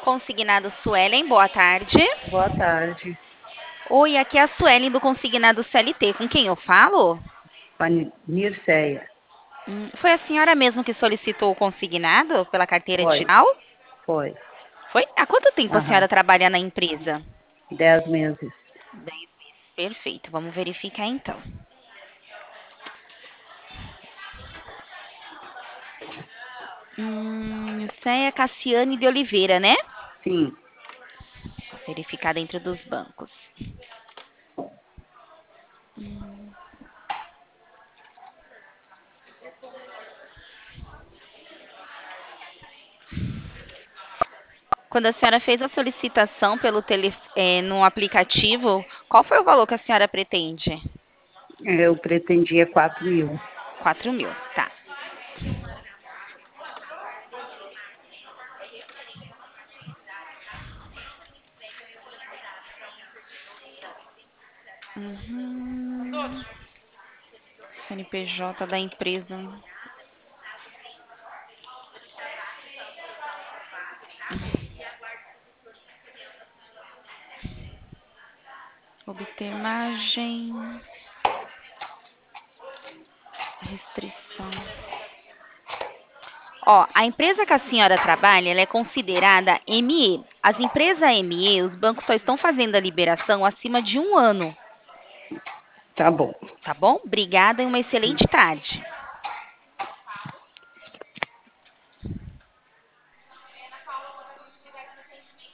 Consignado Suelen, boa tarde. Boa tarde, Oi, aqui é a Suelen do Consignado CLT. Com quem eu falo? com a Nirceia. Foi a senhora mesmo que solicitou o consignado pela carteira Foi, digital? foi. Foi? Há quanto tempo a Aham, senhora trabalha na empresa? 10 meses. 10 meses. Perfeito, vamos verificar então. Céia Cassiane de Oliveira, né? Sim, Vou verificar dentro dos bancos. Quando a senhora fez a solicitação no aplicativo, qual foi o valor que a senhora pretende? eu pretendia 4.000. 4.000, tá. CNPJ da empresa. Obter margem. Restrição. Ó, a empresa que a senhora trabalha, ela é considerada ME. As empresas ME, os bancos só estão fazendo a liberação acima de 1 ano, Tá bom. tá bom? Obrigada e uma excelente tarde.